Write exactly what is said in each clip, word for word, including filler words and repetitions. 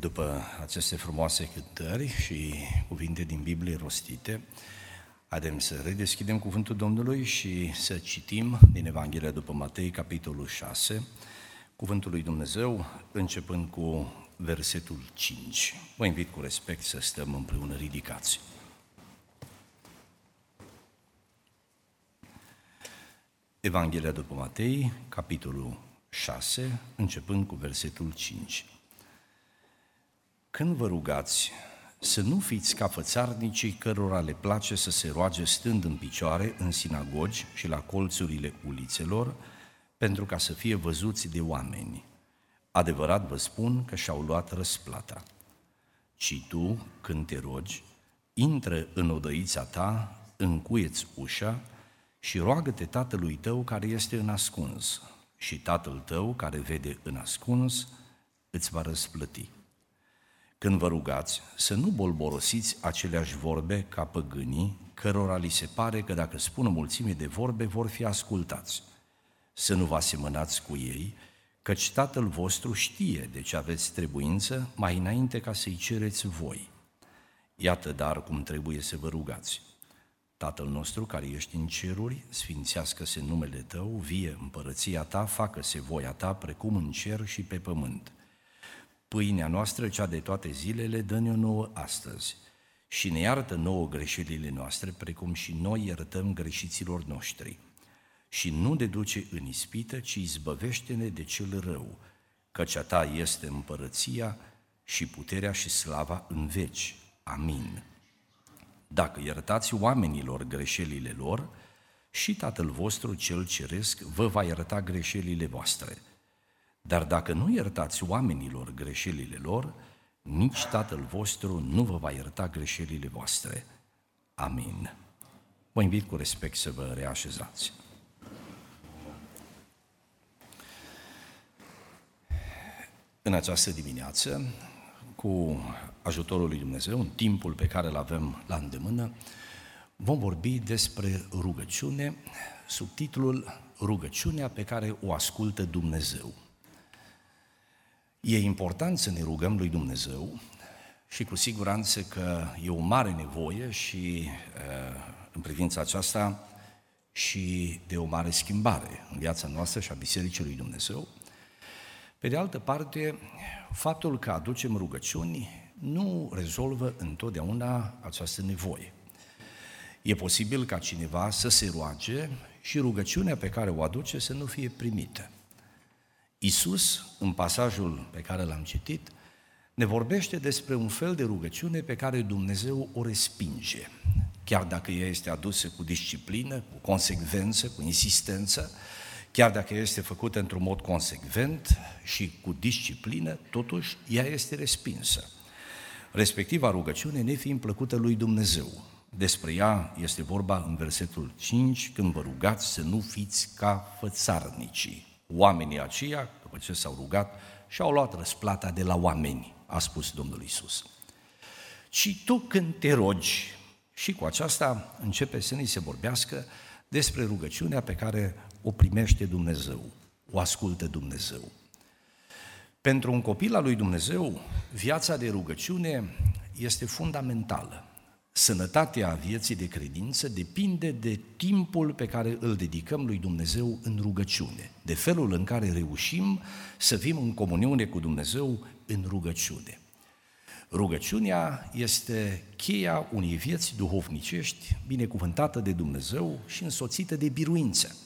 După aceste frumoase cântări și cuvinte din Biblie rostite, haideți să redeschidem cuvântul Domnului și să citim din Evanghelia după Matei, capitolul șase, cuvântul lui Dumnezeu, începând cu versetul cinci. Vă invit cu respect să stăm împreună ridicați. Evanghelia după Matei, capitolul șase, începând cu versetul cinci. Când vă rugați, să nu fiți ca fățarnicii cărora le place să se roage stând în picioare în sinagogi și la colțurile ulițelor, pentru ca să fie văzuți de oameni. Adevărat vă spun că și-au luat răsplata. Ci tu, când te rogi, intră în odăița ta, încuie-ți ușa și roagă-te tatălui tău care este în ascuns, și tatăl tău care vede în ascuns îți va răsplăti. Când vă rugați, să nu bolborosiți aceleași vorbe ca păgânii, cărora li se pare că dacă spun o mulțime de vorbe, vor fi ascultați. Să nu vă asemănați cu ei, căci Tatăl vostru știe de ce aveți trebuință mai înainte ca să-i cereți voi. Iată dar cum trebuie să vă rugați. Tatăl nostru care ești în ceruri, sfințească-se numele Tău, vie împărăția Ta, facă-se voia Ta precum în cer și pe pământ. Pâinea noastră, cea de toate zilele, dă-ne-o nouă astăzi și ne iartă nouă greșelile noastre, precum și noi iertăm greșiților noștri. Și nu ne duce în ispită, ci izbăvește-ne de cel rău, căci a Ta este împărăția și puterea și slava în veci. Amin. Dacă iertați oamenilor greșelile lor, și Tatăl vostru cel ceresc vă va ierta greșelile voastre. Dar dacă nu iertați oamenilor greșelile lor, nici Tatăl vostru nu vă va ierta greșelile voastre. Amin. Vă invit cu respect să vă reașezați. În această dimineață, cu ajutorul lui Dumnezeu, în timpul pe care îl avem la îndemână, vom vorbi despre rugăciune, sub titlul Rugăciunea pe care o ascultă Dumnezeu. E important să ne rugăm lui Dumnezeu și cu siguranță că e o mare nevoie și în privința aceasta și de o mare schimbare în viața noastră și a Bisericii lui Dumnezeu. Pe de altă parte, faptul că aducem rugăciuni nu rezolvă întotdeauna această nevoie. E posibil ca cineva să se roage și rugăciunea pe care o aduce să nu fie primită. Iisus, în pasajul pe care l-am citit, ne vorbește despre un fel de rugăciune pe care Dumnezeu o respinge, chiar dacă ea este adusă cu disciplină, cu consecvență, cu insistență, chiar dacă ea este făcută într-un mod consecvent și cu disciplină, totuși ea este respinsă. Respectiva rugăciune nefiind plăcută lui Dumnezeu. Despre ea este vorba în versetul cinci, când vă rugați să nu fiți ca fățarnicii. Oamenii aceia, după ce s-au rugat, și-au luat răsplata de la oameni, a spus Domnul Iisus. Și tu când te rogi, și cu aceasta începe să ni se vorbească despre rugăciunea pe care o primește Dumnezeu, o ascultă Dumnezeu. Pentru un copil al lui Dumnezeu, viața de rugăciune este fundamentală. Sănătatea vieții de credință depinde de timpul pe care îl dedicăm lui Dumnezeu în rugăciune, de felul în care reușim să fim în comuniune cu Dumnezeu în rugăciune. Rugăciunea este cheia unei vieți duhovnicești binecuvântată de Dumnezeu și însoțită de biruință.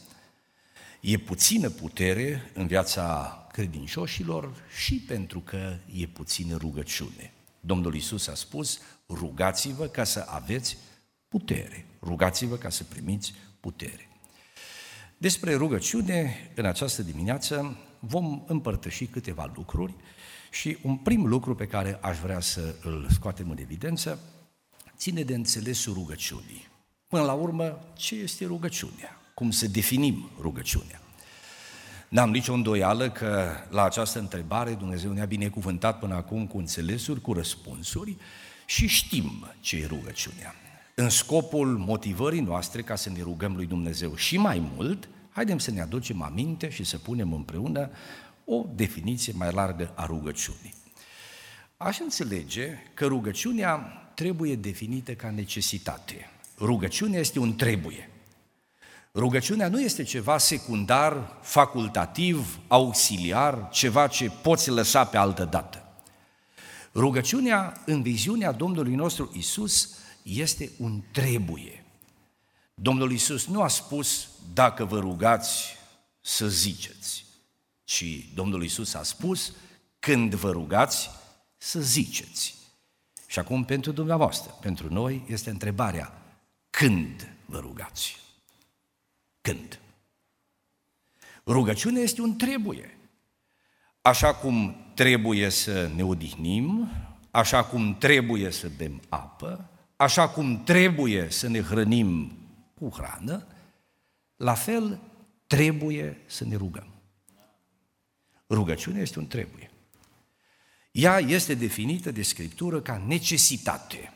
E puțină putere în viața credincioșilor și pentru că e puțină rugăciune. Domnul Iisus a spus, rugați-vă ca să aveți putere, rugați-vă ca să primiți putere. Despre rugăciune, în această dimineață, vom împărtăși câteva lucruri și un prim lucru pe care aș vrea să îl scoatem în evidență ține de înțelesul rugăciunii. Până la urmă, ce este rugăciunea? Cum să definim rugăciunea? N-am nicio îndoială că la această întrebare Dumnezeu ne-a binecuvântat până acum cu înțelesuri, cu răspunsuri și știm ce e rugăciunea. În scopul motivării noastre ca să ne rugăm lui Dumnezeu și mai mult, haidem să ne aducem aminte și să punem împreună o definiție mai largă a rugăciunii. Aș înțelege că rugăciunea trebuie definită ca necesitate. Rugăciunea este un trebuie. Rugăciunea nu este ceva secundar, facultativ, auxiliar, ceva ce poți lăsa pe altă dată. Rugăciunea, în viziunea Domnului nostru Iisus, este un trebuie. Domnul Iisus nu a spus, dacă vă rugați, să ziceți, ci Domnul Iisus a spus, când vă rugați, să ziceți. Și acum pentru dumneavoastră, pentru noi, este întrebarea, când vă rugați? Când? Rugăciunea este un trebuie. Așa cum trebuie să ne odihnim, așa cum trebuie să bem apă, așa cum trebuie să ne hrănim cu hrană, la fel trebuie să ne rugăm. Rugăciunea este un trebuie. Ea este definită de Scriptură ca necesitate.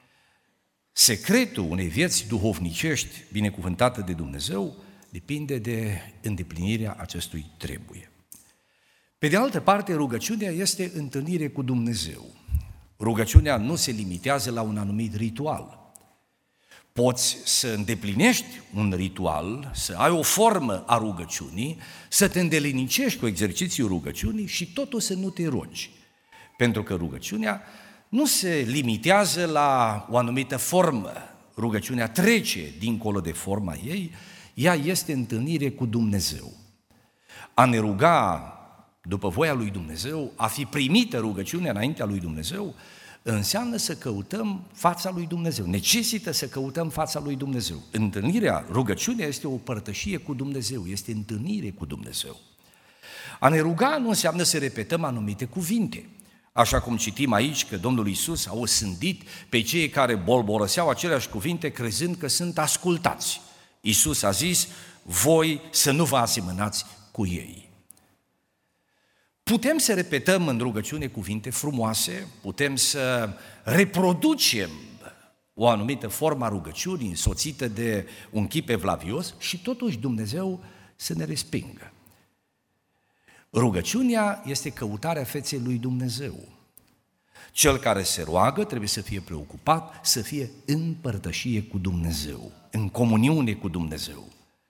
Secretul unei vieți duhovnicești binecuvântate de Dumnezeu depinde de îndeplinirea acestui trebuie. Pe de altă parte, rugăciunea este întâlnire cu Dumnezeu. Rugăciunea nu se limitează la un anumit ritual. Poți să îndeplinești un ritual, să ai o formă a rugăciunii, să te îndelinicești cu exercițiul rugăciunii și totuși să nu te rogi. Pentru că rugăciunea nu se limitează la o anumită formă. Rugăciunea trece dincolo de forma ei, ea este întâlnire cu Dumnezeu. A ne ruga după voia lui Dumnezeu, a fi primită rugăciunea înaintea lui Dumnezeu, înseamnă să căutăm fața lui Dumnezeu, necesită să căutăm fața lui Dumnezeu. Întâlnirea, rugăciunea este o părtășie cu Dumnezeu, este întâlnire cu Dumnezeu. A ne ruga nu înseamnă să repetăm anumite cuvinte, așa cum citim aici că Domnul Iisus a osândit pe cei care bolboroseau aceleași cuvinte crezând că sunt ascultați. Iisus a zis, voi să nu vă asemănați cu ei. Putem să repetăm în rugăciune cuvinte frumoase, putem să reproducem o anumită formă a rugăciunii însoțită de un chip evlavios și totuși Dumnezeu să ne respingă. Rugăciunea este căutarea feței lui Dumnezeu. Cel care se roagă trebuie să fie preocupat, să fie în părtășie cu Dumnezeu, în comuniune cu Dumnezeu.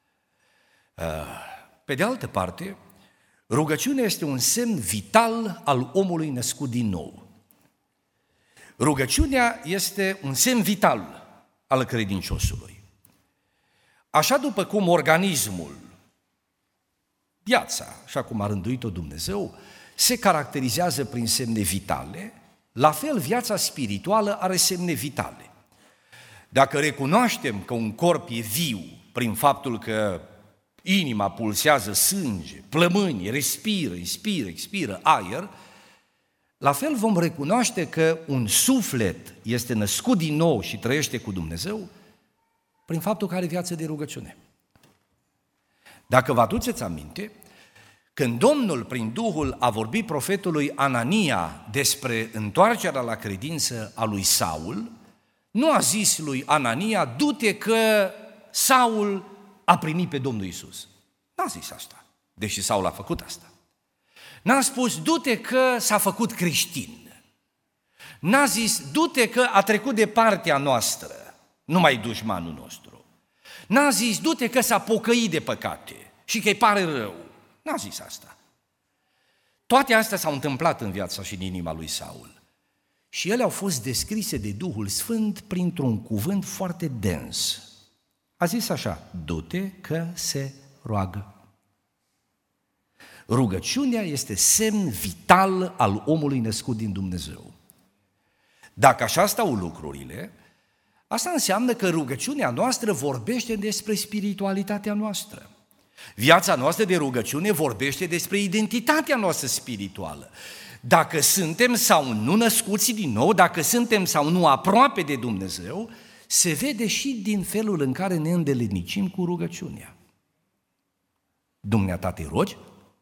Pe de altă parte, rugăciunea este un semn vital al omului născut din nou. Rugăciunea este un semn vital al credinciosului. Așa după cum organismul, viața, așa cum a rânduit-o Dumnezeu, se caracterizează prin semne vitale, la fel viața spirituală are semne vitale. Dacă recunoaștem că un corp e viu prin faptul că inima pulsează sânge, plămâni, respiră, inspiră, expiră aer, la fel vom recunoaște că un suflet este născut din nou și trăiește cu Dumnezeu prin faptul că are viață de rugăciune. Dacă vă aduceți aminte, când Domnul prin Duhul a vorbit profetului Anania despre întoarcerea la credință a lui Saul, nu a zis lui Anania, du-te că Saul a primit pe Domnul Iisus. N-a zis asta, deși Saul a făcut asta. N-a spus, du-te că s-a făcut creștin. N-a zis, du-te că a trecut de partea noastră, nu mai dușmanul nostru. N-a zis, du-te că s-a pocăit de păcate și că îi pare rău. N-a zis asta. Toate astea s-au întâmplat în viața și în inima lui Saul. Și ele au fost descrise de Duhul Sfânt printr-un cuvânt foarte dens. A zis așa, du-te că se roagă. Rugăciunea este semn vital al omului născut din Dumnezeu. Dacă așa stau lucrurile, asta înseamnă că rugăciunea noastră vorbește despre spiritualitatea noastră. Viața noastră de rugăciune vorbește despre identitatea noastră spirituală. Dacă suntem sau nu născuți din nou, dacă suntem sau nu aproape de Dumnezeu, se vede și din felul în care ne îndelenicim cu rugăciunea. Dumneata te rogi?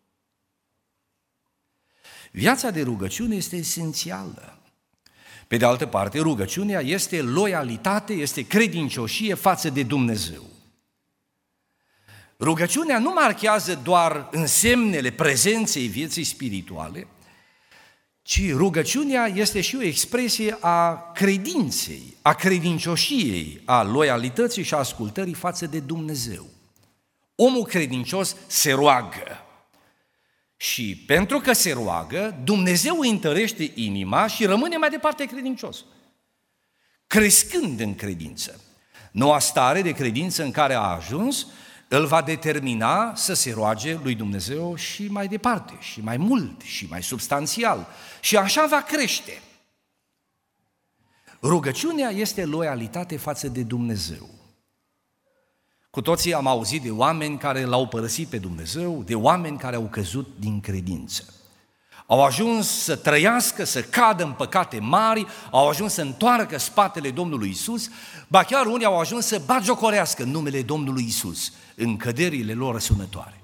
Viața de rugăciune este esențială. Pe de altă parte, rugăciunea este loialitate, este credincioșie față de Dumnezeu. Rugăciunea nu marchează doar însemnele prezenței vieții spirituale, ci rugăciunea este și o expresie a credinței, a credincioșiei, a loialității și a ascultării față de Dumnezeu. Omul credincios se roagă și pentru că se roagă, Dumnezeu îi întărește inima și rămâne mai departe credincios, crescând în credință. Noua stare de credință în care a ajuns îl va determina să se roage lui Dumnezeu și mai departe, și mai mult, și mai substanțial. Și așa va crește. Rugăciunea este loialitate față de Dumnezeu. Cu toții am auzit de oameni care l-au părăsit pe Dumnezeu, de oameni care au căzut din credință. Au ajuns să trăiască, să cadă în păcate mari, au ajuns să întoarcă spatele Domnului Isus, ba chiar unii au ajuns să batjocorească în numele Domnului Isus, în căderile lor răsunătoare.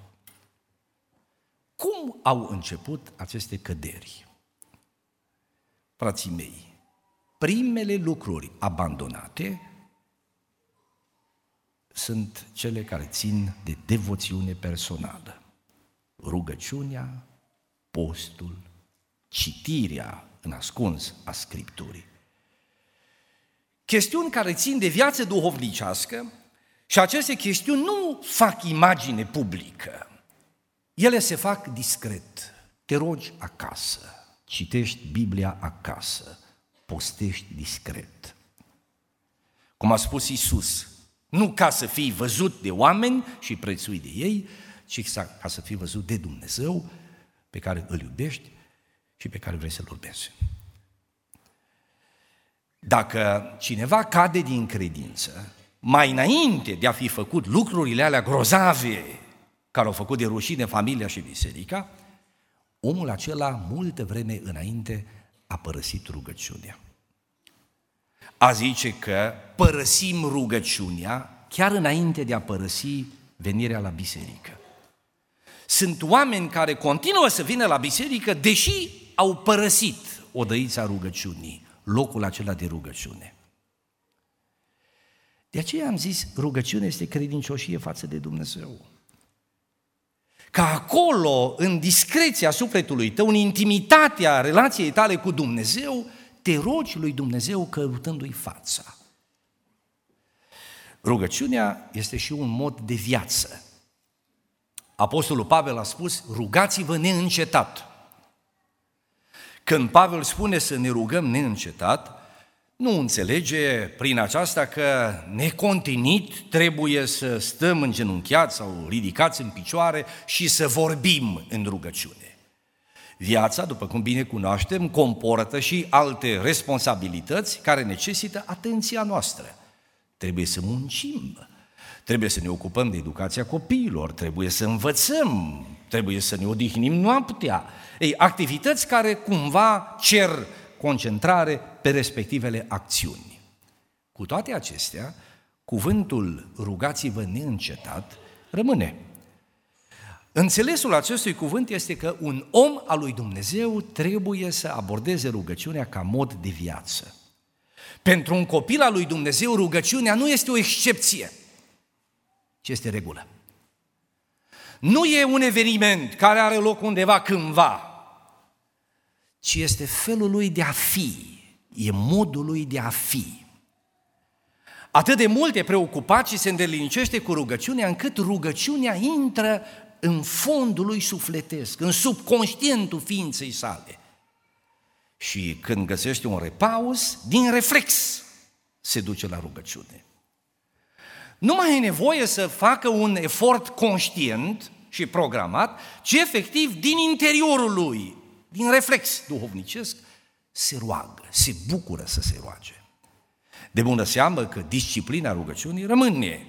Cum au început aceste căderi? Frații mei, primele lucruri abandonate sunt cele care țin de devoțiune personală. Rugăciunea, postul, citirea în ascuns a Scripturii. Chestiuni care țin de viață duhovnicească și aceste chestiuni nu fac imagine publică. Ele se fac discret. Te rogi acasă, citești Biblia acasă, postești discret. Cum a spus Iisus, nu ca să fii văzut de oameni și prețuit de ei, ci ca să fii văzut de Dumnezeu, pe care îl iubești și pe care vrei să-l urmezi. Dacă cineva cade din credință, mai înainte de a fi făcut lucrurile alea grozave care au făcut de rușine familia și biserica, omul acela multă vreme înainte a părăsit rugăciunea. A zice că părăsim rugăciunea chiar înainte de a părăsi venirea la biserică. Sunt oameni care continuă să vină la biserică, deși au părăsit odăița rugăciunii, locul acela de rugăciune. De aceea am zis, rugăciunea este credincioșie față de Dumnezeu. Ca acolo, în discreția sufletului tău, în intimitatea relației tale cu Dumnezeu, te rogi lui Dumnezeu căutându-i fața. Rugăciunea este și un mod de viață. Apostolul Pavel a spus, rugați-vă neîncetat. Când Pavel spune să ne rugăm neîncetat, nu înțelege prin aceasta că necontinit trebuie să stăm îngenunchiați sau ridicați în picioare și să vorbim în rugăciune. Viața, după cum bine cunoaștem, comportă și alte responsabilități care necesită atenția noastră. Trebuie să muncim, trebuie să ne ocupăm de educația copiilor, trebuie să învățăm, trebuie să ne odihnim noaptea. Ei, activități care cumva cer concentrare pe respectivele acțiuni. Cu toate acestea, cuvântul rugați-vă neîncetat rămâne. Înțelesul acestui cuvânt este că un om al lui Dumnezeu trebuie să abordeze rugăciunea ca mod de viață. Pentru un copil al lui Dumnezeu, rugăciunea nu este o excepție, ci este regulă. Nu e un eveniment care are loc undeva cândva, ci este felul lui de a fi, e modul lui de a fi. Atât de mult e preocupat și se îndelinicește cu rugăciunea, încât rugăciunea intră în fondul lui sufletesc, în subconștientul ființei sale. Și când găsește un repaus, din reflex se duce la rugăciune. Nu mai e nevoie să facă un efort conștient și programat, ci efectiv din interiorul lui, din reflex duhovnicesc, se roagă, se bucură să se roage. De bună seamă că disciplina rugăciunii rămâne.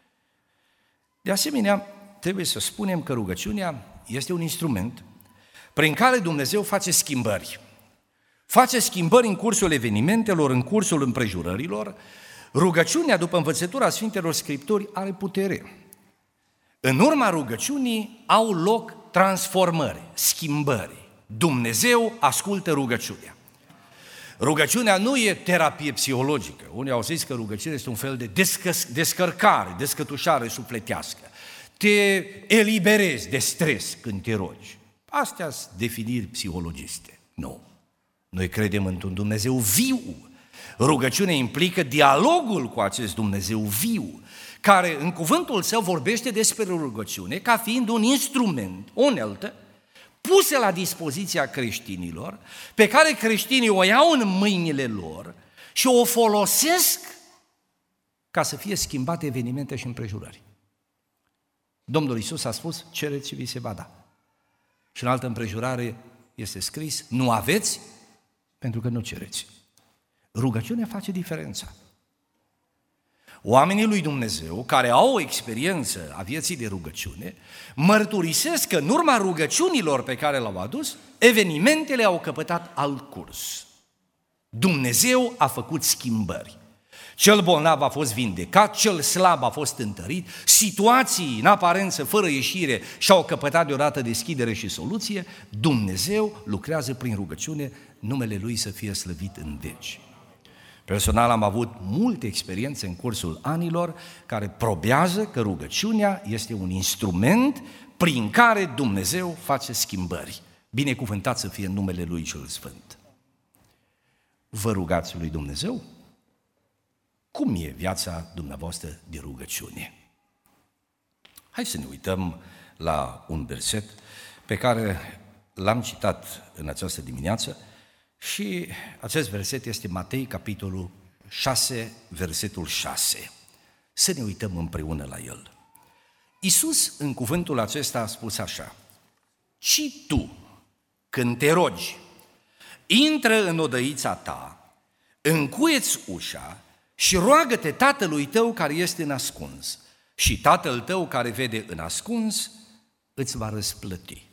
De asemenea, trebuie să spunem că rugăciunea este un instrument prin care Dumnezeu face schimbări. Face schimbări în cursul evenimentelor, în cursul împrejurărilor. Rugăciunea, după învățătura Sfintelor Scripturi, are putere. În urma rugăciunii au loc transformări, schimbări. Dumnezeu ascultă rugăciunea. Rugăciunea nu e terapie psihologică. Unii au zis că rugăciunea este un fel de descă- descărcare, descătușare sufletească. Te eliberezi de stres când te rogi. Astea sunt definiri psihologiste. Nu. Noi credem într-un Dumnezeu viu. Rugăciunea implică dialogul cu acest Dumnezeu viu, care în cuvântul său vorbește despre rugăciune ca fiind un instrument, o unealtă, pusă la dispoziția creștinilor, pe care creștinii o iau în mâinile lor și o folosesc ca să fie schimbate evenimente și împrejurări. Domnul Iisus a spus, cereți și vi se va da. Și în altă împrejurare este scris, nu aveți pentru că nu cereți. Rugăciunea face diferența. Oamenii lui Dumnezeu, care au o experiență a vieții de rugăciune, mărturisesc că în urma rugăciunilor pe care le-au adus, evenimentele au căpătat alt curs. Dumnezeu a făcut schimbări. Cel bolnav a fost vindecat, cel slab a fost întărit, situații în aparență fără ieșire și-au căpătat deodată deschidere și soluție. Dumnezeu lucrează prin rugăciune, numele Lui să fie slăvit în veci. Personal am avut multe experiențe în cursul anilor care probează că rugăciunea este un instrument prin care Dumnezeu face schimbări. Binecuvântat să fie numele Lui cel Sfânt. Vă rugați lui Dumnezeu? Cum e viața dumneavoastră de rugăciune? Hai să ne uităm la un verset pe care l-am citat în această dimineață și acest verset este Matei, capitolul șase, versetul șase. Să ne uităm împreună la el. Iisus, în cuvântul acesta, a spus așa: ci tu, când te rogi, intră în odăița ta, încuie-ți ușa și roagă-te tatălui tău care este în ascuns, și tatăl tău care vede în ascuns îți va răsplăti.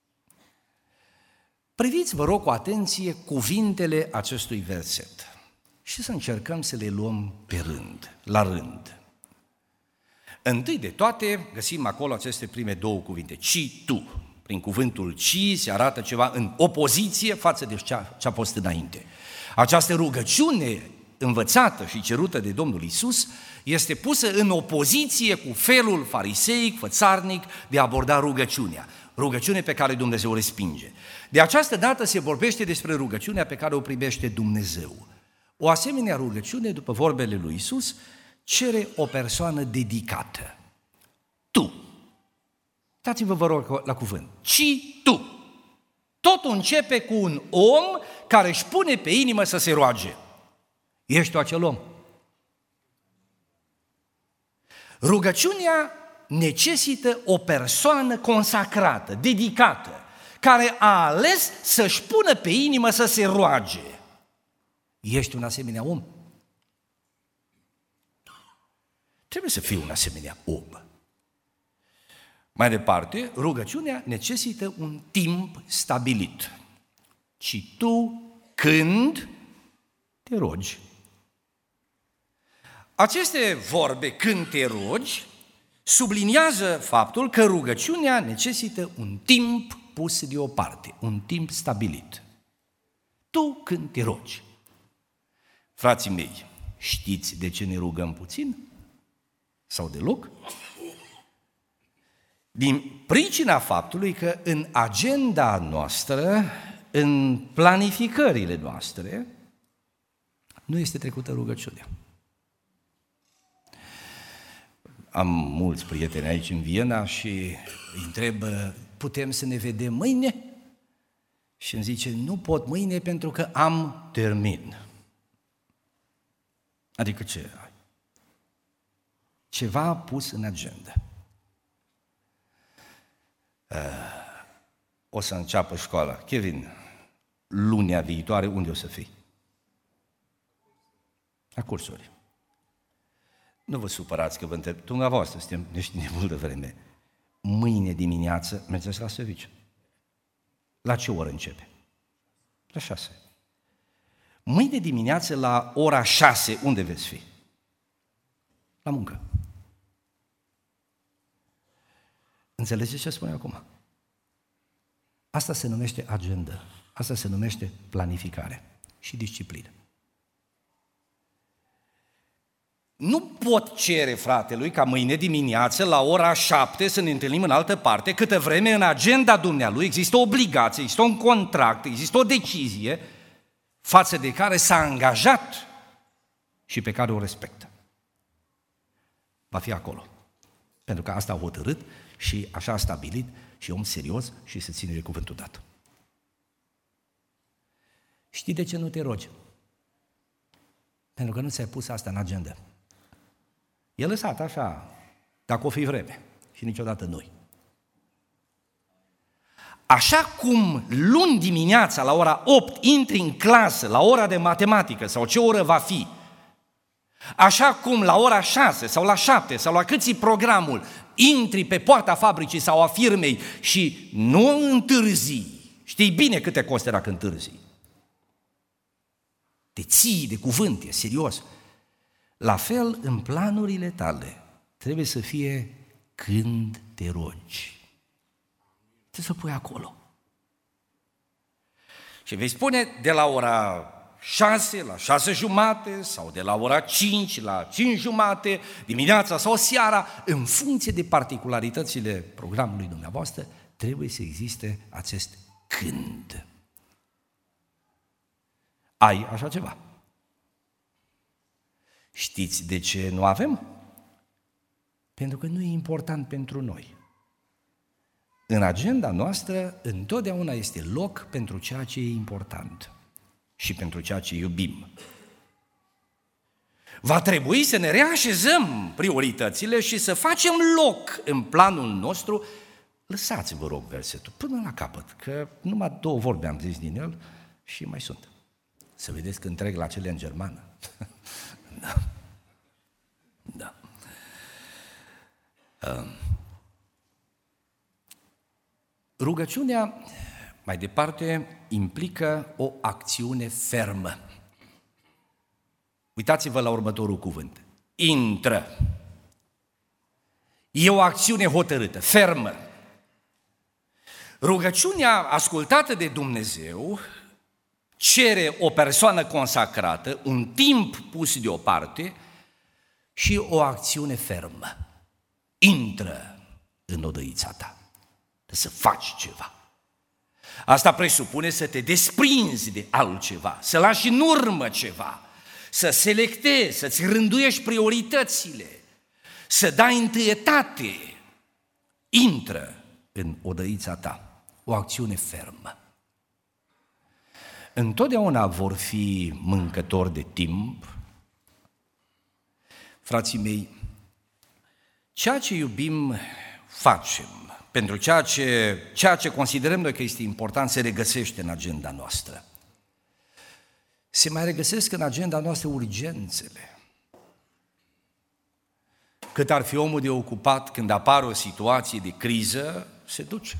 Priviți, vă rog, cu atenție cuvintele acestui verset și să încercăm să le luăm pe rând, la rând. Întâi de toate găsim acolo aceste prime două cuvinte, ci tu. Prin cuvântul ci se arată ceva în opoziție față de ce a fost înainte. Această rugăciune învățată și cerută de Domnul Iisus este pusă în opoziție cu felul fariseic, fățarnic de a aborda rugăciunea. Rugăciune pe care Dumnezeu o respinge. De această dată se vorbește despre rugăciunea pe care o primește Dumnezeu. O asemenea rugăciune, după vorbele lui Iisus, cere o persoană dedicată. Tu. Dați-vă, vă rog, la cuvânt. Ci tu. Totul începe cu un om care își pune pe inimă să se roage. Ești tu acel om? Rugăciunea necesită o persoană consacrată, dedicată, care a ales să-și pună pe inimă să se roage. Ești un asemenea om? Trebuie să fii un asemenea om. Mai departe, rugăciunea necesită un timp stabilit. Ci tu, când te rogi. Aceste vorbe, când te rogi, subliniază faptul că rugăciunea necesită un timp pus deoparte, un timp stabilit. Tu, când te rogi. Frații mei, știți de ce ne rugăm puțin? Sau deloc? Din pricina faptului că în agenda noastră, în planificările noastre, nu este trecută rugăciunea. Am mulți prieteni aici în Viena și îi întreb, putem să ne vedem mâine? Și îmi zice, nu pot mâine pentru că am termin. Adică ce? Ceva pus în agenda. O să înceapă școala. Kevin, lunea viitoare, unde o să fii? La cursuri. Nu vă supărați că vă întreb, dumneavoastră suntem niște de multă vreme. Mâine dimineață mergeți la serviciu. La ce oră începe? La șase. Mâine dimineață la ora șase, unde veți fi? La muncă. Înțelegeți ce spune acum? Asta se numește agenda, asta se numește planificare și disciplină. Nu pot cere fratelui ca mâine dimineață la ora șapte să ne întâlnim în altă parte, câtă vreme în agenda dumnealui există o obligație, există un contract, există o decizie față de care s-a angajat și pe care o respectă. Va fi acolo. Pentru că asta a hotărât și așa a stabilit și om serios și se ține de cuvântul dat. Știi de ce nu te rogi? Pentru că nu ți-ai pus asta în agenda. E lăsat așa, dacă o fi vreme și niciodată noi. Așa cum luni dimineața la ora opt intri în clasă, la ora de matematică sau ce oră va fi, așa cum la ora șase sau la șapte sau la cât ți programul, intri pe poarta fabricii sau a firmei și nu întârzi, știi bine cât te costă dacă întârzi. Te ții de cuvânt, e serios. La fel, în planurile tale, trebuie să fie când te rogi. Trebuie să pui acolo. Și vei spune de la ora șase la șase jumate sau de la ora cinci la cinci jumate, dimineața sau seara, în funcție de particularitățile programului dumneavoastră, trebuie să existe acest când. Ai așa ceva. Știți de ce nu avem? Pentru că nu e important pentru noi. În agenda noastră întotdeauna este loc pentru ceea ce e important și pentru ceea ce iubim. Va trebui să ne reașezăm prioritățile și să facem loc în planul nostru. Lăsați, vă rog, versetul până la capăt, că numai două vorbe am zis din el și mai sunt. Să vedeți că întreg la cele în germană. Da. Da. Uh. Rugăciunea, mai departe, implică o acțiune fermă. Uitați-vă la următorul cuvânt. Intră. E o acțiune hotărâtă, fermă. Rugăciunea ascultată de Dumnezeu cere o persoană consacrată, un timp pus deoparte și o acțiune fermă. Intră în odăița ta. Să faci ceva. Asta presupune să te desprinzi de altceva, să lași în urmă ceva, să selectezi, să-ți rânduiești prioritățile, să dai întâietate. Intră în odăița ta, o acțiune fermă. Întotdeauna vor fi mâncători de timp. Frații mei, ceea ce iubim, facem. Pentru ceea ce, ceea ce considerăm noi că este important se regăsește în agenda noastră. Se mai regăsesc în agenda noastră urgențele. Cât ar fi omul de ocupat când apare o situație de criză, se duce.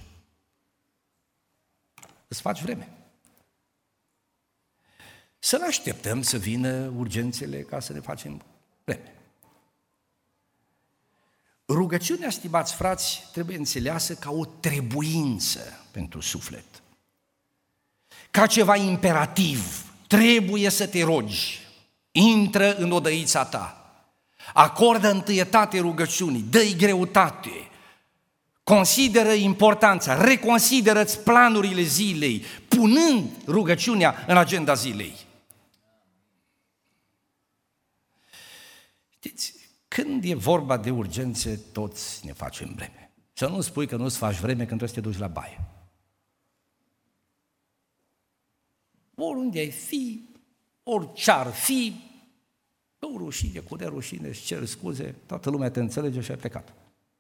Îți faci vreme. Să ne așteptăm să vină urgențele ca să ne facem vreme. Rugăciunea, stimați frați, trebuie înțeleasă ca o trebuință pentru suflet. Ca ceva imperativ, trebuie să te rogi, intră în odăița ta, acordă întâietate rugăciunii, dă-i greutate, consideră importanța, reconsideră-ți planurile zilei, punând rugăciunea în agenda zilei. Știți, când e vorba de urgențe, toți ne facem vreme. Să nu spui că nu-ți faci vreme când trebuie să te duci la baie. Oriunde ai fi, orice-ar fi, cu rușine, cu nerușine, își cer scuze, toată lumea te înțelege și ai plecat.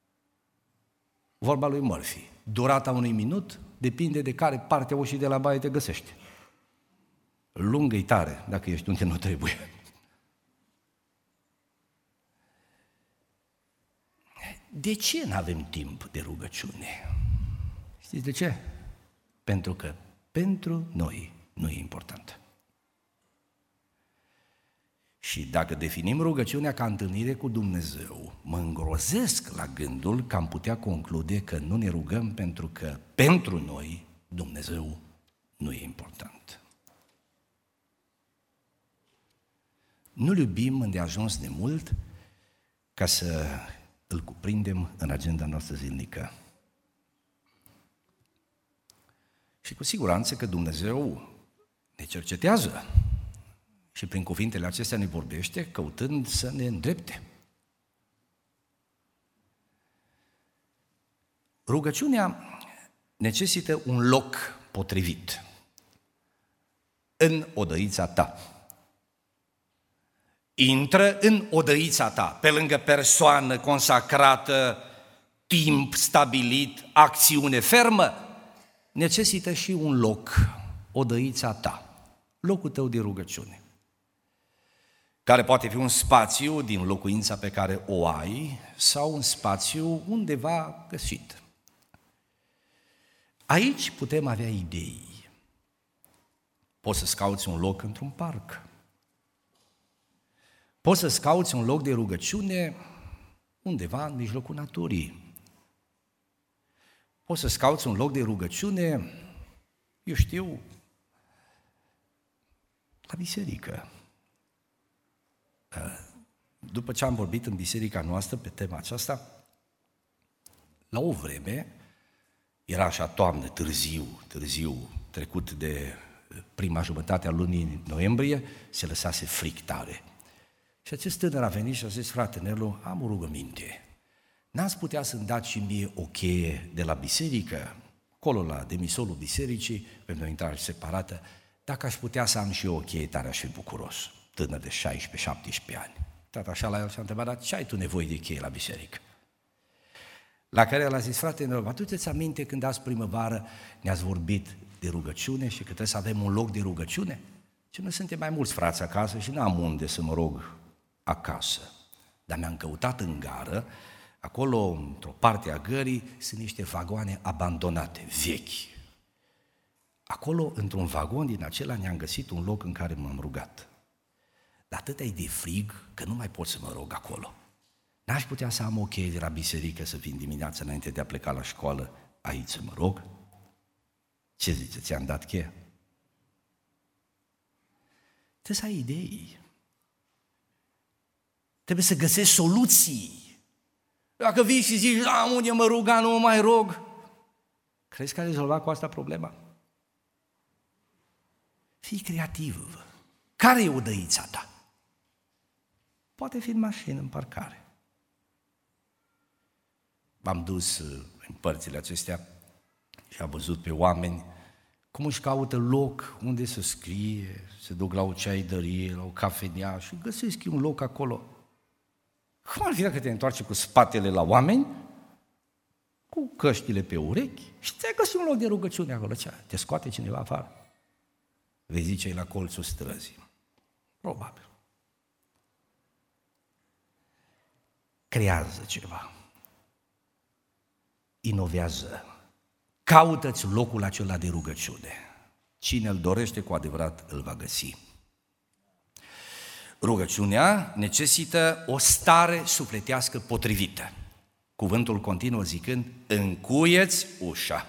Vorba lui Murphy, durata unui minut depinde de care parte ușii de la baie te găsești. Lungă-i tare dacă ești unde nu trebuie. De ce nu avem timp de rugăciune? Știți de ce? Pentru că pentru noi nu e important. Și dacă definim rugăciunea ca întâlnire cu Dumnezeu, mă îngrozesc la gândul că am putea conclude că nu ne rugăm pentru că pentru noi Dumnezeu nu e important. Nu-L iubim îndeajuns de mult ca să îl cuprindem în agenda noastră zilnică. Și cu siguranță că Dumnezeu ne cercetează și prin cuvintele acestea ne vorbește, căutând să ne îndrepte. Rugăciunea necesită un loc potrivit în odăița ta. Intră în odăița ta, pe lângă persoană consacrată, timp stabilit, acțiune fermă, necesită și un loc, odăița ta, locul tău de rugăciune, care poate fi un spațiu din locuința pe care o ai sau un spațiu undeva găsit. Aici putem avea idei. Poți să-ți cauți un loc într-un parc. Poți să-ți cauți un loc de rugăciune undeva în mijlocul naturii. Poți să-ți cauți un loc de rugăciune, eu știu, la biserică. După ce am vorbit în biserica noastră pe tema aceasta, la o vreme, era așa toamnă, târziu, târziu, trecut de prima jumătate a lunii noiembrie, se lăsase fric tare. Și acest tânăr a venit și a zis, frate Nelu, am o rugăminte. N-ați putea să-mi dați și mie o cheie de la biserică, acolo la demisolul bisericii, pentru o intrare separată, dacă aș putea să am și eu o cheie, tare aș fi bucuros. Tânăr de șaisprezece șaptesprezece ani. Tata așa la el și a întrebat, dar ce ai tu nevoie de cheie la biserică? La care el a zis, frate Nelu, aduceți aminte când azi primăvară ne-ați vorbit de rugăciune și că trebuie să avem un loc de rugăciune? Și noi suntem mai mulți frați acasă și n-am unde să mă rog acasă. Dar mi-am căutat în gară, acolo, într-o parte a gării, sunt niște vagoane abandonate, vechi. Acolo, într-un vagon din acela, ne-am găsit un loc în care m-am rugat. Dar atât e de frig că nu mai pot să mă rog acolo. N-aș putea să am o cheie de la biserică să vin dimineața înainte de a pleca la școală aici să mă rog? Ce zice, ți-am dat cheia? Trebuie să ai idei. Trebuie să găsești soluții. Dacă vii și zici, am unde mă ruga, nu mă mai rog, crezi că ai rezolvat cu asta problema? Fii creativ. Care e odăița ta? Poate fi în mașină, în parcare. M-am dus în părțile acestea și am văzut pe oameni cum își caută loc unde să scrie, se duc la o ceaidărie, la o cafenea și găsesc un loc acolo. Cum ar fi dacă te întoarce cu spatele la oameni, cu căștile pe urechi și ți-ai găsit un loc de rugăciune acolo? Ce? Te scoate cineva afară? Vei zice, e la colțul străzii. Probabil. Creează ceva. Inovează. Caută-ți locul acela de rugăciune. Cine îl dorește cu adevărat îl va găsi. Rugăciunea necesită o stare sufletească potrivită. Cuvântul continuă zicând, încuieți ușa.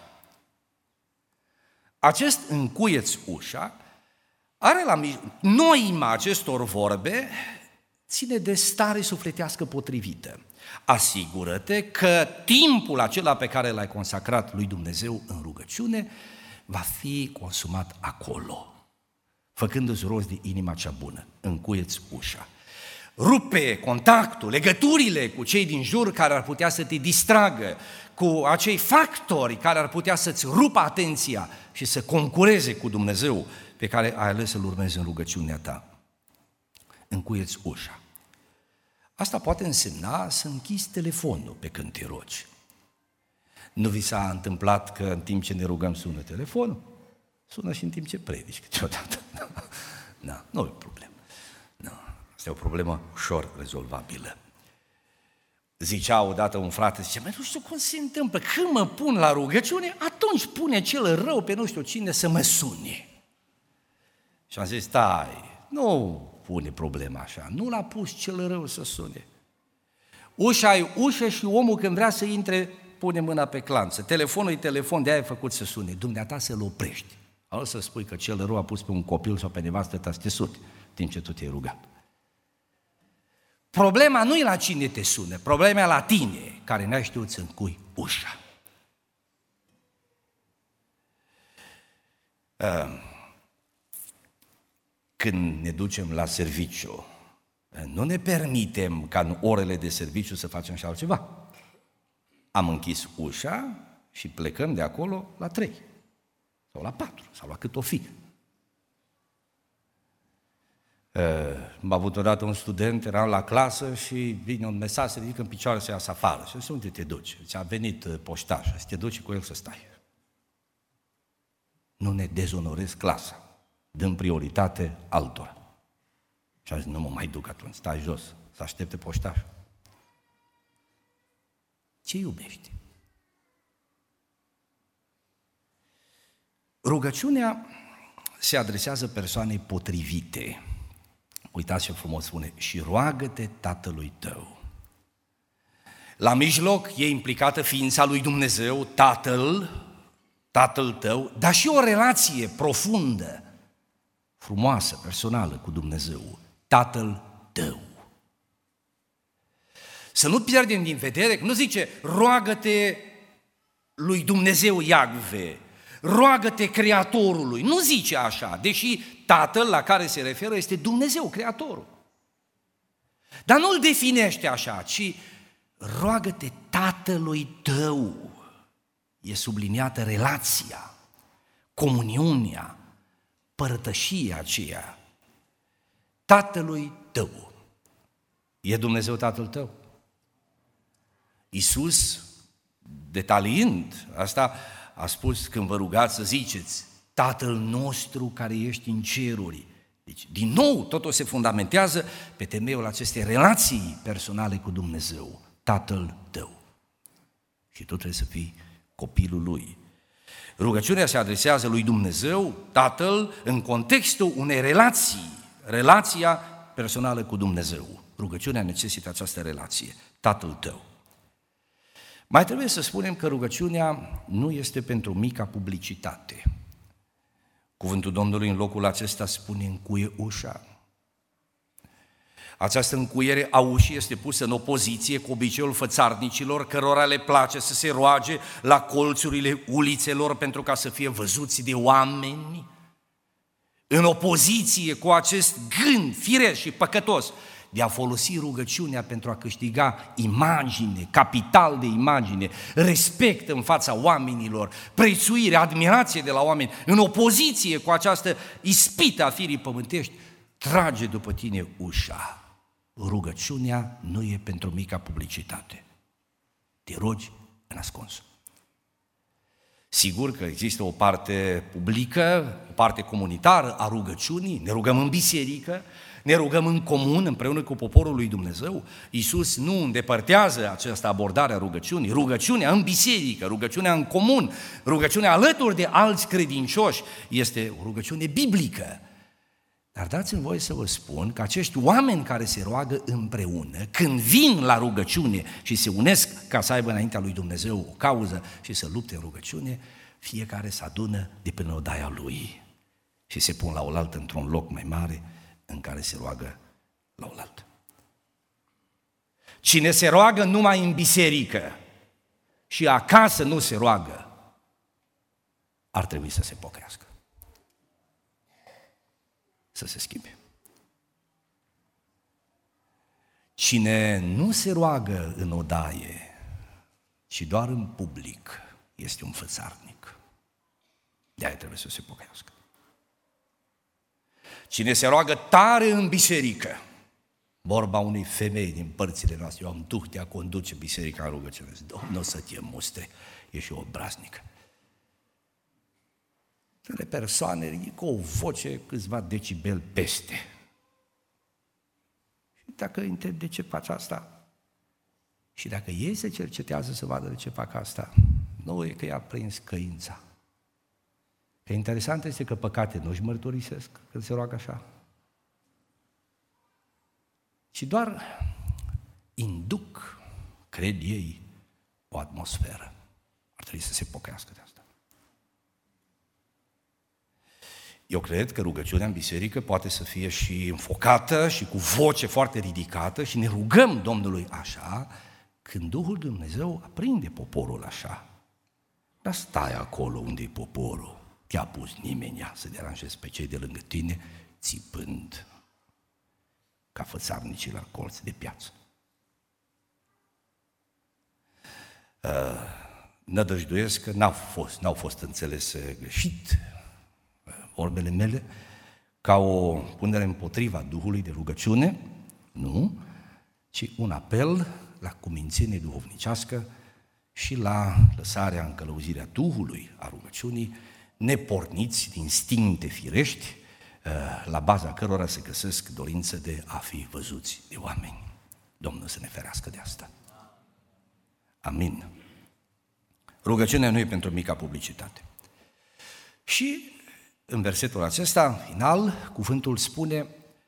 Acest încuieți ușa are la noima acestor vorbe ține de stare sufletească potrivită. Asigură-te că timpul acela pe care l-ai consacrat lui Dumnezeu în rugăciune va fi consumat acolo, făcându-ți rost de inima cea bună. Încuieți ușa. Rupe contactul, legăturile cu cei din jur care ar putea să te distragă, cu acei factori care ar putea să-ți rupă atenția și să concureze cu Dumnezeu pe care ai ales să-L urmezi în rugăciunea ta. Încuieți ușa. Asta poate însemna să închizi telefonul pe când te rogi. Nu vi s-a întâmplat că în timp ce ne rugăm sună telefonul? Sună și în timp ce predici câteodată. Nu, nu e o problemă. Nu. Asta e o problemă ușor rezolvabilă. Zicea odată un frate, zice, măi, nu știu cum se întâmplă, când mă pun la rugăciune, atunci pune cel rău pe nu știu cine să mă sune. Și am zis, stai, nu pune problema așa, nu l-a pus cel rău să sune. Ușa e ușă și omul când vrea să intre, pune mâna pe clanță. Telefonul e telefon, de-aia e făcut să sune. Dumneata să-l oprești. Al să spui că cel rău a pus pe un copil sau pe nevastă ta să te suni, timp ce tu te-ai rugat. Problema nu e la cine te sună, problema e la tine, care n-ai știut să încui ușa. când ne ducem la serviciu, nu ne permitem ca în orele de serviciu să facem și altceva. Am închis ușa și plecăm de acolo la trei, sau la patru, sau la cât o fi. M-a avut odată un student, eram la clasă și vine un mesaj, se ridică în picioare să iasă afară. Și zice, unde te duci? Ți-a venit poștașul, să te duci cu el să stai. Nu ne dezonorezi clasa, dăm prioritate altora. Și a zis, nu mă mai duc atunci, stai jos, să aștepte poștașul. Ce iubești? Rugăciunea se adresează persoanei potrivite. Uitați ce frumos spune, și roagă-te Tatălui tău. La mijloc e implicată ființa lui Dumnezeu, Tatăl, Tatăl tău, dar și o relație profundă, frumoasă, personală cu Dumnezeu, Tatăl tău. Să nu pierdem din vedere că nu zice, roagă-te lui Dumnezeu Iahve, roagă-te Creatorului, nu zice așa, deși Tatăl la care se referă este Dumnezeu, Creatorul. Dar nu îl definește așa, ci roagă-te Tatălui tău. E subliniată relația, comuniunea, părătășia aceea. Tatălui tău. E Dumnezeu Tatăl tău? Iisus, detaliind asta, a spus, când vă rugați să ziceți, Tatăl nostru care ești în ceruri. Deci, din nou, totul se fundamentează pe temeiul acestei relații personale cu Dumnezeu, Tatăl tău. Și tu trebuie să fii copilul Lui. Rugăciunea se adresează lui Dumnezeu, Tatăl, în contextul unei relații, relația personală cu Dumnezeu. Rugăciunea necesită această relație, Tatăl tău. Mai trebuie să spunem că rugăciunea nu este pentru mica publicitate. Cuvântul Domnului în locul acesta spune, încuie ușa. Această încuiere a ușii este pusă în opoziție cu obiceiul fățarnicilor, cărora le place să se roage la colțurile ulițelor pentru ca să fie văzuți de oameni, în opoziție cu acest gând firesc și păcătos de a folosi rugăciunea pentru a câștiga imagine, capital de imagine, respect în fața oamenilor, prețuire, admirație de la oameni, în opoziție cu această ispită a firii pământești, trage după tine ușa. Rugăciunea nu e pentru mica publicitate. Te rogi în ascuns. Sigur că există o parte publică, o parte comunitară a rugăciunii, ne rugăm în biserică, ne rugăm în comun împreună cu poporul lui Dumnezeu. Iisus nu îndepărtează această abordare a rugăciunii, rugăciunea în biserică, rugăciunea în comun, rugăciunea alături de alți credincioși este o rugăciune biblică. Dar dați-mi voie să vă spun că acești oameni care se roagă împreună, când vin la rugăciune și se unesc ca să aibă înaintea lui Dumnezeu o cauză și să lupte în rugăciune, fiecare se adună de până odaia lui și se pun la oaltă într-un loc mai mare în care se roagă la oaltă. Cine se roagă numai în biserică și acasă nu se roagă, ar trebui să se pocăiască, să se schimbe. Cine nu se roagă în odaie, ci doar în public, este un fățarnic. De-aia trebuie să se pocăiască. Cine se roagă tare în biserică, vorba unei femei din părțile noastre, eu am duh de a conduce biserica în rugăciune, Domnul să te mustre, ești o obraznică. Unele persoane ridică o voce câțiva decibel peste. Și dacă îi întreb de ce faci asta, și dacă ei se cercetează să vadă de ce fac asta, nu e că i-a prins căința. Că interesant este că păcate nu își mărturisesc când se roagă așa, ci doar induc, cred ei, o atmosferă. Ar trebui să se pocăiască de asta. Eu cred că rugăciunea în biserică poate să fie și înfocată și cu voce foarte ridicată și ne rugăm Domnului așa, când Duhul Dumnezeu aprinde poporul așa. Dar stai acolo unde e poporul. Te-a pus nimeni să deranjezi pe cei de lângă tine țipând ca fățarnicii la colț de piață. Nădăjduiesc că n-au fost, n-au fost înțelese greșit vorbele mele ca o punere împotriva Duhului de rugăciune, nu, ci un apel la cumințenie duhovnicească și la lăsarea în călăuzirea Duhului a rugăciunii, neporniți din instincte firești, la baza cărora se găsesc dorință de a fi văzuți de oameni. Domnul să ne ferească de asta. Amin. Rugăciunea nu e pentru mica publicitate. Și în versetul acesta, în final, cuvântul spune: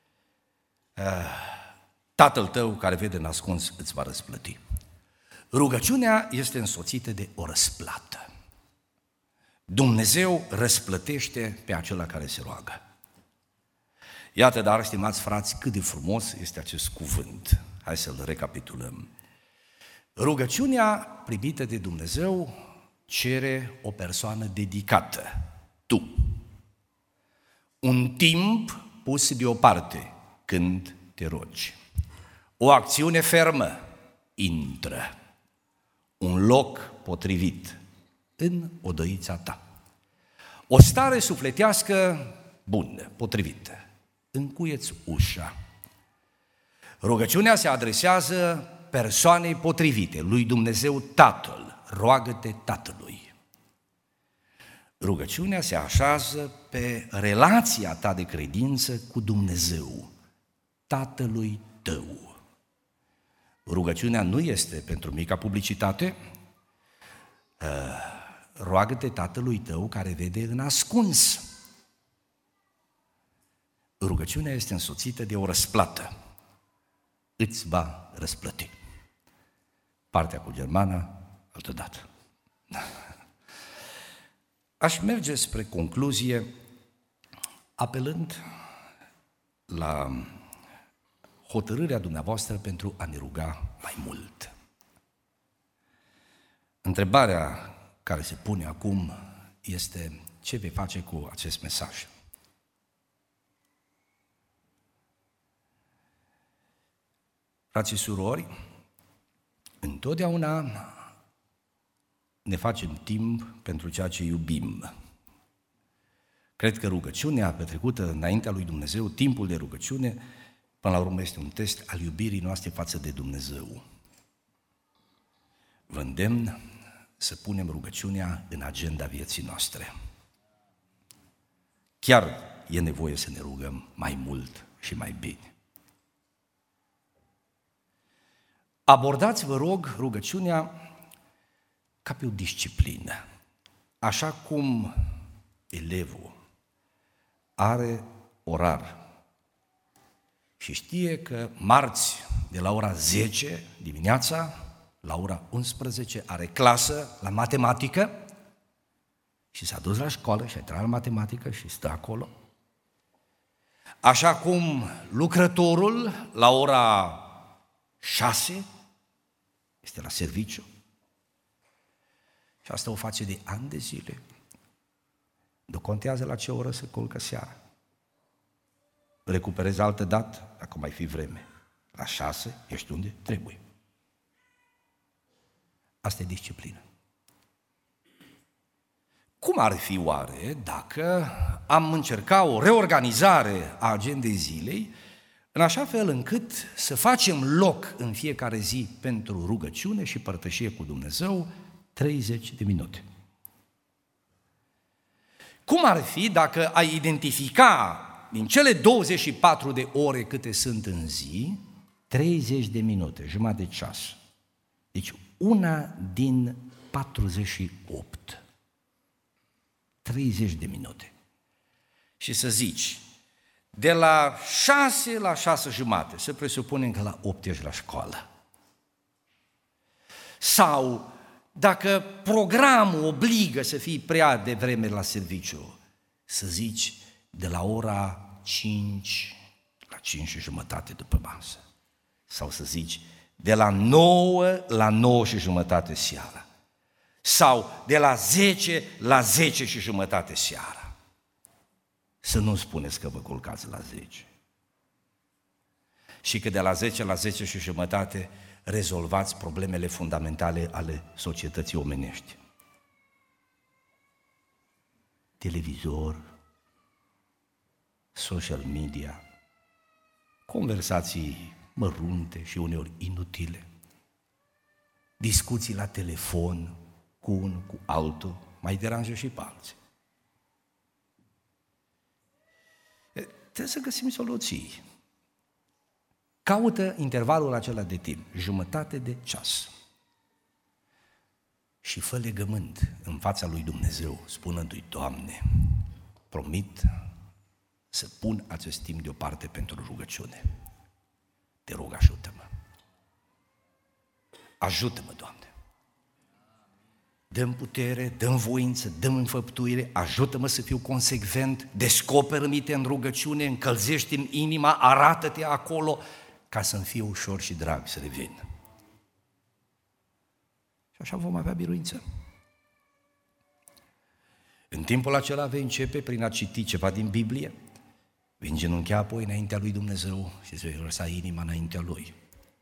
Tatăl tău care vede în ascuns îți va răsplăti. Rugăciunea este însoțită de o răsplată. Dumnezeu răsplătește pe acela care se roagă. Iată, dar, stimați frați, cât de frumos este acest cuvânt. Hai să-l recapitulăm. Rugăciunea primită de Dumnezeu cere o persoană dedicată, tu. Un timp pus deoparte când te rogi. O acțiune fermă, intră. Un loc potrivit, în odăița ta. O stare sufletească bună, potrivită. Încuieți ușa. Rugăciunea se adresează persoanei potrivite, lui Dumnezeu Tatăl. Roagă-te Tatălui. Rugăciunea se așează pe relația ta de credință cu Dumnezeu, Tatălui tău. Rugăciunea nu este pentru mica publicitate. Roagă-te Tatălui tău care vede în ascuns. Rugăciunea este însoțită de o răsplată. Îți va răsplăti. Partea cu germana, altădată. Aș merge spre concluzie apelând la hotărârea dumneavoastră pentru a ne ruga mai mult. Întrebarea care se pune acum este: ce vei face cu acest mesaj? Frații și surori, întotdeauna ne facem timp pentru ceea ce iubim. Cred că rugăciunea petrecută înaintea lui Dumnezeu, timpul de rugăciune, până la urmă este un test al iubirii noastre față de Dumnezeu. Vă îndemn să punem rugăciunea în agenda vieții noastre. Chiar e nevoie să ne rugăm mai mult și mai bine. Abordați, vă rog, rugăciunea ca pe o disciplină. Așa cum elevul are orar și știe că marți de la ora zece dimineața la ora unsprezece are clasă la matematică și s-a dus la școală și a intrat la matematică și stă acolo. Așa cum lucrătorul la ora șase este la serviciu și asta o face de ani de zile. Nu contează la ce oră se culcă seara. Recuperezi altă dată, dacă mai fi vreme. La șase ești unde trebuie. Asta e disciplină. Cum ar fi oare dacă am încercat o reorganizare a agendei zilei în așa fel încât să facem loc în fiecare zi pentru rugăciune și părtășie cu Dumnezeu treizeci de minute? Cum ar fi dacă ai identifica din cele douăzeci și patru de ore câte sunt în zi, treizeci de minute, jumătate de ceas. Deci una din patruzeci și opt. treizeci de minute. Și să zici, de la șase la șase jumate, să presupunem că la opt ești la școală. Sau dacă programul obligă să fii prea devreme la serviciu, să zici de la ora cinci la cinci și jumătate după masă. Sau să zici de la nouă la nouă și jumătate seara. Sau de la zece la zece și jumătate seara. să nu spuneți că vă culcați la zece. Și că de la zece la zece și jumătate rezolvați problemele fundamentale ale societății omenești. Televizor, social media, conversații mărunte și uneori inutile, discuții la telefon cu unul, cu altul, mai deranjă și pe alții. Trebuie să găsim soluții. Caută intervalul acela de timp, jumătate de ceas. Și fă legământ în fața lui Dumnezeu, spunându-i: Doamne, promit să pun acest timp deoparte pentru rugăciune. Te rog, ajută-mă. Ajută-mă, Doamne. Dă-mi putere, dă-mi voință, dă-mi înfăptuire, ajută-mă să fiu consecvent, descoperă-mi-te în rugăciune, încălzește-mi inima, arată-te acolo, ca să-mi fie ușor și drag să revin. Și așa vom avea biruință. În timpul acela vei începe prin a citi ceva din Biblie, vei îngenunchea apoi înaintea lui Dumnezeu și îți vei lăsa inima înaintea Lui.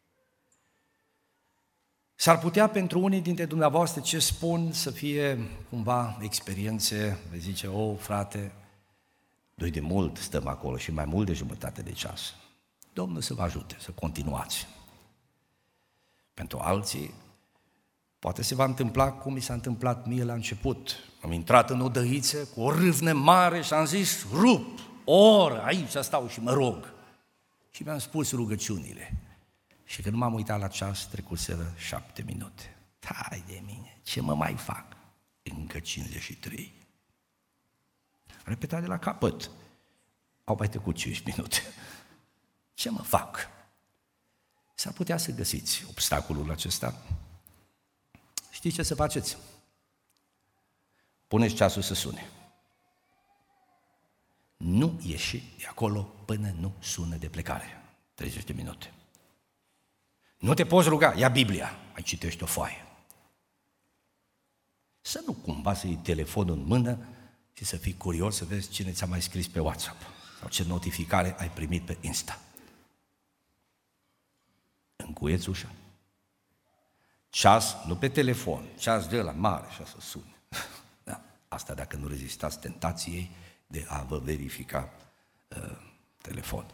S-ar putea pentru unii dintre dumneavoastră ce spun să fie cumva experiențe, vei zice: o, frate, noi de mult stăm acolo și mai mult de jumătate de ceas. Domnul să vă ajute să continuați. Pentru alții, poate se va întâmpla cum mi s-a întâmplat mie la început. Am intrat în o dăiță cu o râvnă mare și am zis: rup, o oră, aici stau și mă rog. Și mi-am spus rugăciunile. Și când m-am uitat la ceas, trecuseră șapte minute. Hai de mine, ce mă mai fac? Încă cincizeci și trei. Repetat de la capăt. Au mai trecut cinci minute. Ce mă fac? S-ar putea să găsiți obstacolul acesta. Știți ce să faceți? Puneți ceasul să sune. Nu ieși de acolo până nu sună de plecare. treizeci de minute. Nu te poți ruga, ia Biblia, mai citești o foaie. Să nu cumva să iei telefonul în mână și să fii curios să vezi cine ți-a mai scris pe WhatsApp sau ce notificare ai primit pe Insta. Încuieți ușa. Ceas, nu pe telefon, ceas de ăla mare, așa să sune. Da, asta dacă nu rezistați tentației de a vă verifica uh, telefonul.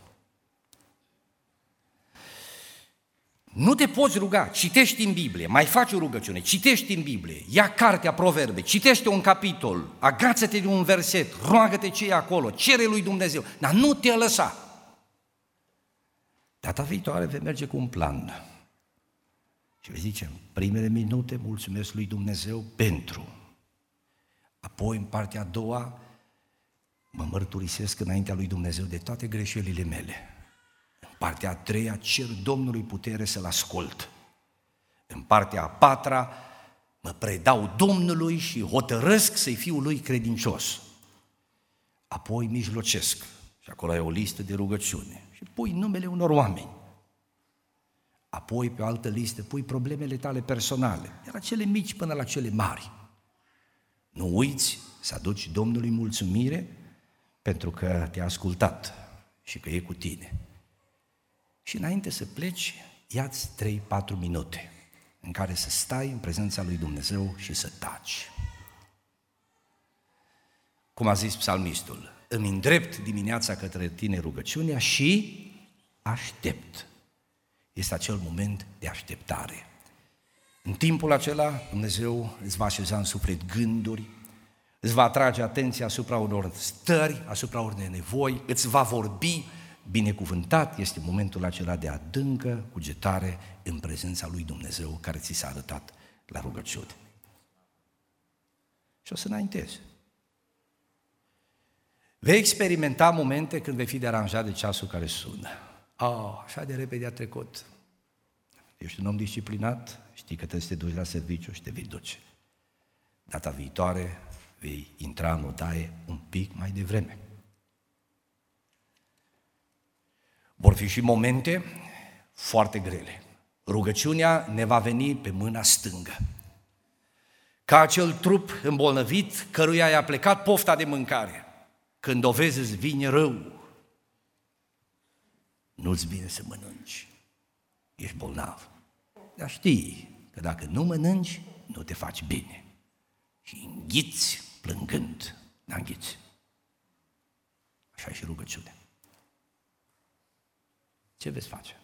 Nu te poți ruga, citești în Biblie, mai faci o rugăciune, citești în Biblie, ia cartea Proverbe, citește un capitol, agață-te de un verset, roagă-te ce e acolo, cere lui Dumnezeu, dar nu te lăsa. Data viitoare vei merge cu un plan și vei zice: în primele minute mulțumesc lui Dumnezeu pentru, apoi în partea a doua mă mărturisesc înaintea lui Dumnezeu de toate greșelile mele. În partea a treia cer Domnului putere să-L ascult. În partea a patra mă predau Domnului și hotărăsc să-i fiu Lui credincios. Apoi mijlocesc și acolo e o listă de rugăciune și pui numele unor oameni. Apoi pe o altă listă pui problemele tale personale, de la cele mici până la cele mari. Nu uiți să aduci Domnului mulțumire pentru că te-a ascultat și că e cu tine. Și înainte să pleci, ia-ți trei patru minute în care să stai în prezența lui Dumnezeu și să taci. Cum a zis psalmistul: îmi îndrept dimineața către tine rugăciunea și aștept. Este acel moment de așteptare. În timpul acela Dumnezeu îți va așeza în suflet gânduri, îți va atrage atenția asupra unor stări, asupra unor nevoi, îți va vorbi. Binecuvântat este momentul acela de adâncă cugetare în prezența lui Dumnezeu care ți s-a arătat la rugăciune. Și o să înaintezi. Vei experimenta momente când vei fi deranjat de ceasul care sună. Oh, așa de repede a trecut. Ești un om disciplinat, știi că trebuie să te duci la serviciu și te vei duce. Data viitoare vei intra în odaie un pic mai devreme. Vor fi și momente foarte grele. Rugăciunea ne va veni pe mâna stângă. Ca acel trup îmbolnăvit căruia i-a plecat pofta de mâncare, când o vezi îți vine rău, nu-ți bine să mănânci, ești bolnav. Dar știi că dacă nu mănânci, nu te faci bine. Și înghiți plângând, dar înghiți. Așa e și rugăciunea. Ce veți face?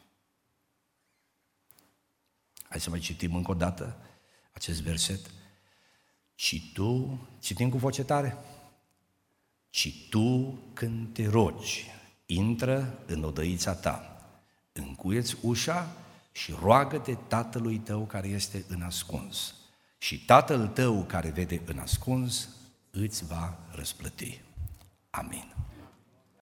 Hai să mai citim încă o dată acest verset. Și tu, citim cu voce tare, și tu când te rogi, intră în odăița ta, încuieți ușa și roagă-te Tatălui tău care este în ascuns. Și Tatăl tău care vede în ascuns îți va răsplăti. Amin.